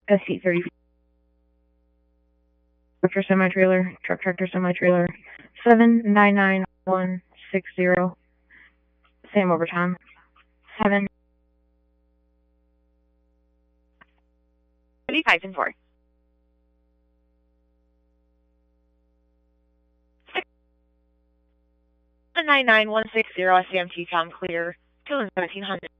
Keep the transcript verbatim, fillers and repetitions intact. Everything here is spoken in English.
S C thirty. Tractor semi-trailer, truck tractor semi-trailer, seven nine nine one six zero. Same overtime. Seven. What are you typing for? seven nine nine one six zero, S C M T sound clear. Two seventeen hundred.